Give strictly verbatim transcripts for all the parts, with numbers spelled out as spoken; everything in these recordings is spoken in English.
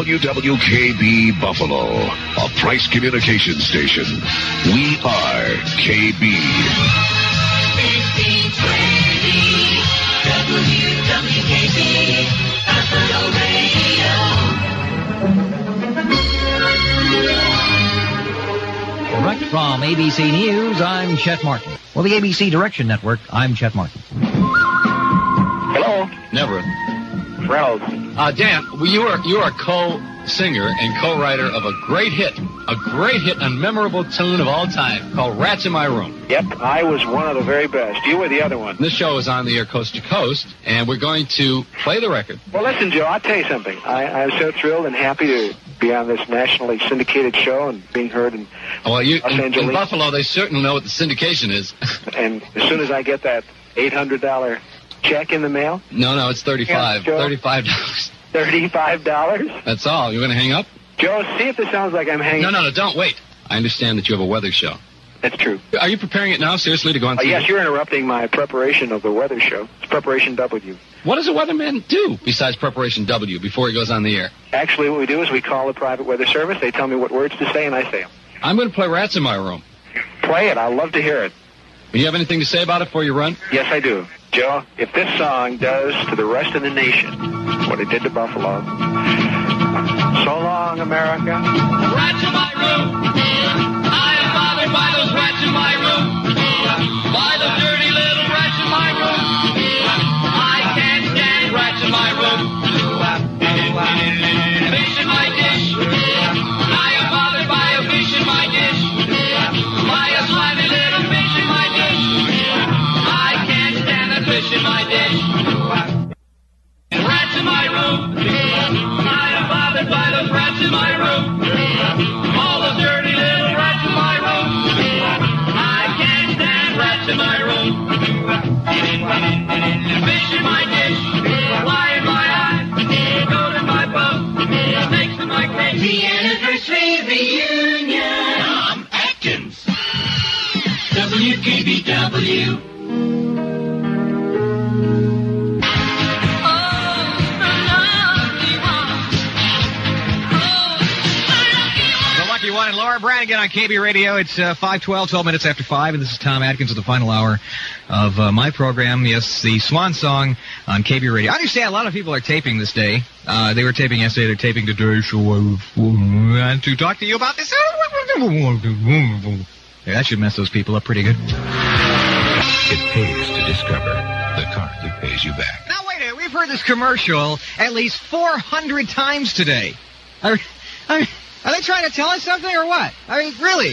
W W K B Buffalo, a Price Communications station. We are K B. fifteen twenty W W K B Buffalo Radio. Direct from A B C News, I'm Chet Martin. Well, the A B C Direction Network, I'm Chet Martin. Hello? Never. Reynolds. Uh, Dan, well, you are you are a co-singer and co-writer of a great hit, a great hit and memorable tune of all time called Rats in My Room. Yep, I was one of the very best. You were the other one. This show is on the air coast to coast, and we're going to play the record. Well, listen, Joe, I'll tell you something. I, I'm so thrilled and happy to be on this nationally syndicated show and being heard in well, you, Los in, Angeles. in Buffalo, they certainly know what the syndication is. And as soon as I get that eight hundred dollars check in the mail. No, no, it's thirty-five dollars. Yeah, thirty-five dollars. thirty-five dollars? That's all. You're going to hang up? Joe, see if this sounds like I'm hanging No, no, no, don't wait. I understand that you have a weather show. That's true. Are you preparing it now, seriously, to go on Uh, T V? yes, you're interrupting my preparation of the weather show. It's Preparation W. What does a weatherman do besides Preparation W before he goes on the air? Actually, what we do is we call the private weather service. They tell me what words to say, and I say them. I'm going to play Rats in My Room. Play it. I'd love to hear it. Do you have anything to say about it before you run? Yes, I do. Joe, if this song does to the rest of the nation what it did to Buffalo, so long, America. Rats in my room. I am bothered by those rats in my room. By the dirty little rats in my room. I can't stand rats in my room. Fish in my dish. I am bothered by a fish in my dish. By a slimy little fish in my dish. I can't stand a fish in my dish. Rats in my room. I am bothered by those rats in my room. All the dirty little rats in my room. I can't stand rats in my room. Fish in my dish. Fly in my eye. Goat in my boat. Snakes in my cake. The anniversary reunion. Tom Atkins. W K B W. And Laura Branigan on K B Radio. It's uh, five twelve, twelve minutes after five, and this is Tom Atkins with the final hour of uh, my program. Yes, the Swan Song on K B Radio. I understand a lot of people are taping this day. Uh, they were taping yesterday. They're taping today, so I want to talk to you about this. Yeah, that should mess those people up pretty good. It pays to discover the car that pays you back. Now, wait a minute. We've heard this commercial at least four hundred times today. I, I, Are they trying to tell us something or what? I mean, really?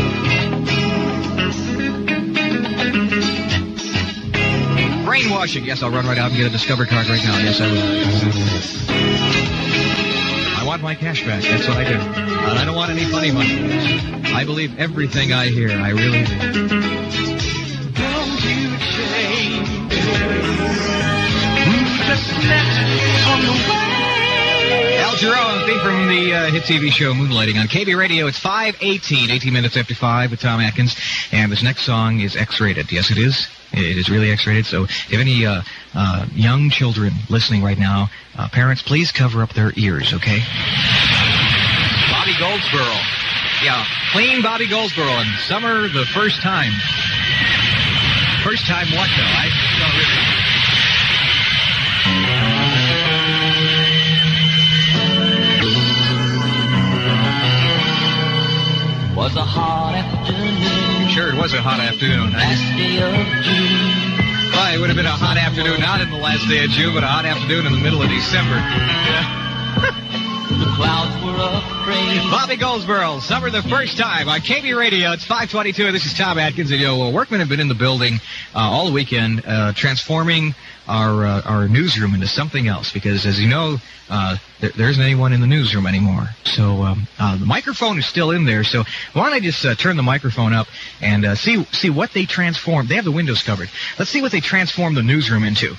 Brainwashing. Yes, I'll run right out and get a Discover card right now. Yes, I will. I want my cash back. That's what I do. And I don't want any funny money. I believe everything I hear. I really do. Don't you change. Just let on the way. Al Jarreau, theme from the uh, hit T V show Moonlighting on K B Radio. It's five eighteen, eighteen minutes after five with Tom Atkins. And this next song is X-rated. Yes, it is. It is really X-rated. So if you have any uh, uh, young children listening right now, uh, parents, please cover up their ears, okay? Bobby Goldsboro. Yeah, clean Bobby Goldsboro and Summer the First Time. First time what, though? I don't really... Was a hot afternoon. Sure, it was a hot afternoon. Last day of June. Well, it would have been a hot afternoon not in the last day of June, but a hot afternoon in the middle of December. The clouds were afraid. Bobby Goldsboro, Summer the First Time on K B Radio. It's five twenty-two. This is Tom Atkins. And, yo, well, workmen have been in the building uh, all weekend uh, transforming our uh, our newsroom into something else because, as you know, uh, there, there isn't anyone in the newsroom anymore. So um, uh, the microphone is still in there. So why don't I just uh, turn the microphone up and uh, see see what they transform. They have the windows covered. Let's see what they transform the newsroom into.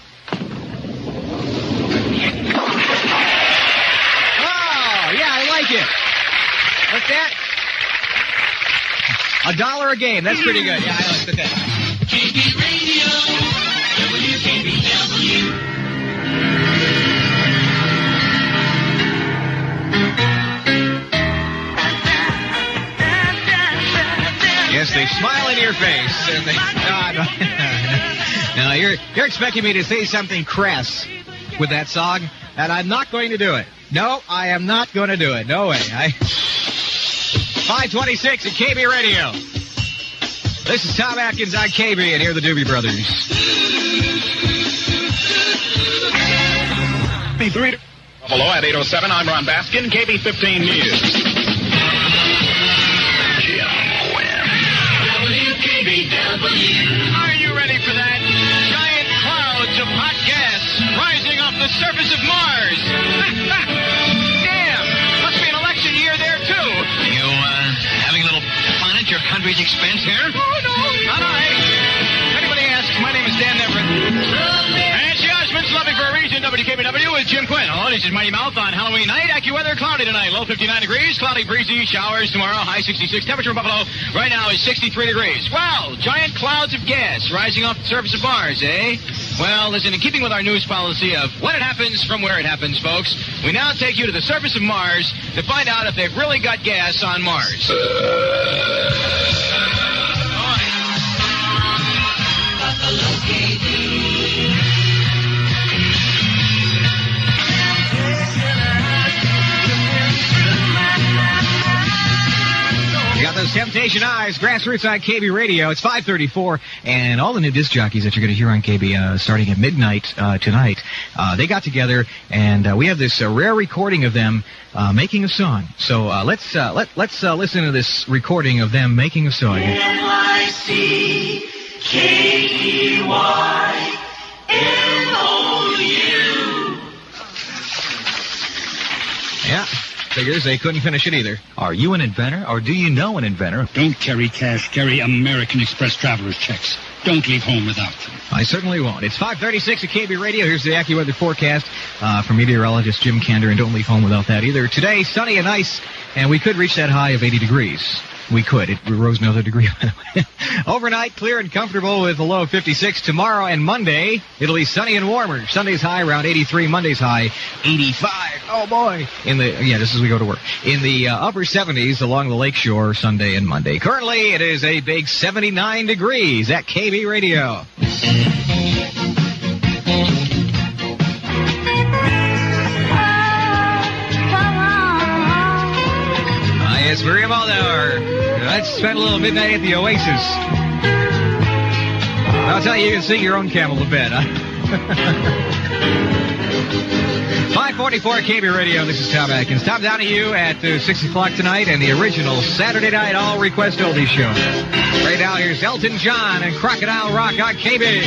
It. What's that? A dollar a game. That's pretty good. Yeah, I like that. K B Radio, W K B W. Yes, they smile in your face. And they, no, no, no, you're, you're expecting me to say something crass with that song, and I'm not going to do it. No, I am not going to do it. No way. I... five twenty-six at K B Radio. This is Tom Atkins on K B, and here are the Doobie Brothers. B three Buffalo at eight oh seven. I'm Ron Baskin, K B fifteen News. Jim Quinn. W K B W. Are you ready for that? Giant clouds of hot gas rising off the surface of Mars. Damn! Must be an election year there, too. You, uh, having a little fun at your country's expense here? Oh, no, not I. If anybody asks, my name is Dan Everett. And she husband's loving for a reason. W K B W with Jim Quinn. Hello, this is Mighty Mouth on Halloween night. AccuWeather, cloudy tonight. Low fifty-nine degrees. Cloudy, breezy, showers tomorrow. High sixty-six. Temperature in Buffalo right now is sixty-three degrees. Well, giant clouds of gas rising off the surface of Mars, eh? Well, listen, in keeping with our news policy of when it happens from where it happens, folks, we now take you to the surface of Mars to find out if they've really got gas on Mars. Buffalo K B. You got those Temptation Eyes, Grassroots on K B Radio. It's five thirty-four, and all the new disc jockeys that you're going to hear on K B uh, starting at midnight uh, tonight, uh, they got together, and uh, we have this uh, rare recording of them uh, making a song. So uh, let's uh, let let's uh, listen to this recording of them making a song. N Y C K E Y N O U. Yeah. Figures they couldn't finish it either. Are you an inventor, or do you know an inventor? Don't carry cash. Carry American Express traveler's checks. Don't leave home without them. I certainly won't. It's five thirty-six at K B Radio. Here's the AccuWeather forecast uh, from meteorologist Jim Kander, and don't leave home without that either. Today, sunny and nice, and we could reach that high of eighty degrees. We could. It rose another degree, by the way. Overnight, clear and comfortable with a low of fifty-six. Tomorrow and Monday, it'll be sunny and warmer. Sunday's high around eighty-three. Monday's high eighty-five. Oh, boy. In the, yeah, this is as we go to work. In the uh, upper seventies along the lakeshore Sunday and Monday. Currently, it is a big seventy-nine degrees at K B Radio. It's Maria Muldaur. Let's spend a little midnight at the Oasis. I'll tell you, you can sing your own camel to bed, huh? five forty-four K B Radio. This is Tom Atkins. Tom Donahue at uh, six o'clock tonight, and the original Saturday Night All Request Oldies Show. Right now, here's Elton John and Crocodile Rock on K B.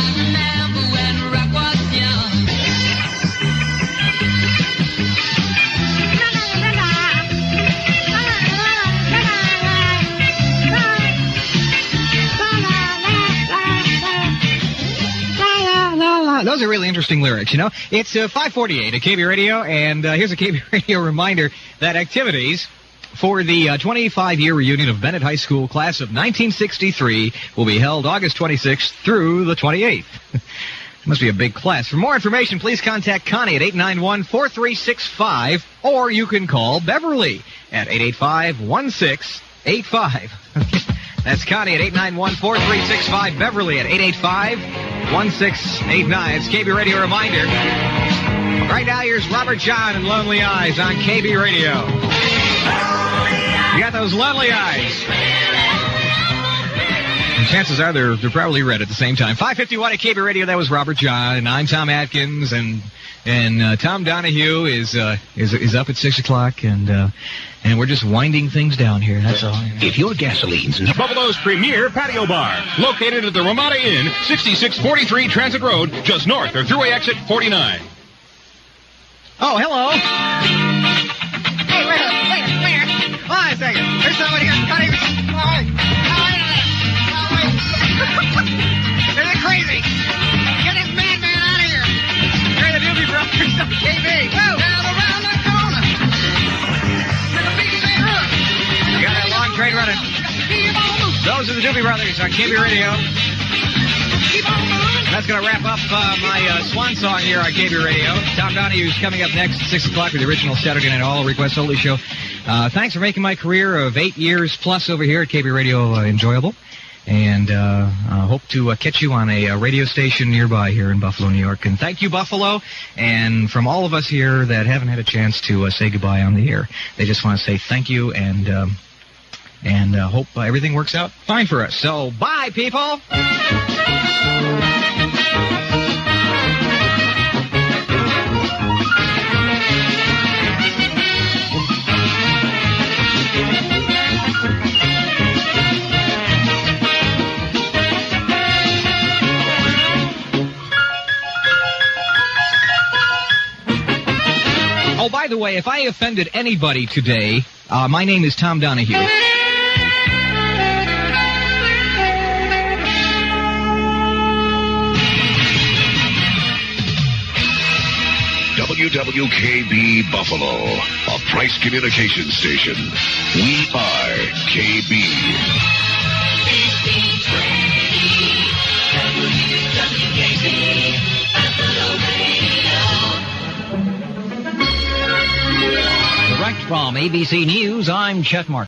Those are really interesting lyrics, you know. It's uh, five forty-eight at K B Radio, and uh, here's a K B Radio reminder that activities for the uh, twenty-five-year reunion of Bennett High School class of nineteen sixty-three will be held August twenty-sixth through the twenty-eighth. Must be a big class. For more information, please contact Connie at eight nine one, four three six five, or you can call Beverly at eight eight five, one six eight five. That's Connie at eight nine one, four three six five, Beverly at eight eight five, one six eight nine. It's K B Radio reminder. Right now, here's Robert John and Lonely Eyes on K B Radio. You got those lonely eyes. And chances are they're, they're probably red at the same time. five fifty-one at K B Radio, that was Robert John, and I'm Tom Atkins, and and uh, Tom Donahue is uh, is is up at six o'clock, and uh, and we're just winding things down here. That's all. If your gasoline's not Buffalo's premier patio bar, located at the Ramada Inn, sixty-six forty-three Transit Road, just north of Thruway Exit forty-nine. Oh, hello. Hey, wait a minute, wait a minute. Hold on a second. There's somebody here. Connie. Oh, they're crazy. Get this madman out of here. They're the Doobie Brothers on K B. Whoa. Down around the corner. You got that long train running. Those are the Doobie Brothers on K B Radio. That's going to wrap up uh, my uh, swan song here on K B Radio. Tom Donahue's coming up next at six o'clock with the original Saturday Night All Request Only show. Uh, thanks for making my career of eight years plus over here at K B Radio uh, enjoyable. And uh, uh, hope to uh, catch you on a, uh radio station nearby here in Buffalo, New York. And thank you, Buffalo. And from all of us here that haven't had a chance to uh, say goodbye on the air, they just want to say thank you and um, and uh, hope uh, everything works out fine for us. So, bye, people! Oh, by the way, if I offended anybody today, uh, my name is Tom Donahue. W W K B Buffalo, a Price Communications station. We are K B. fifteen twenty W K B Buffalo Radio. Direct from A B C News, I'm Chet Martin.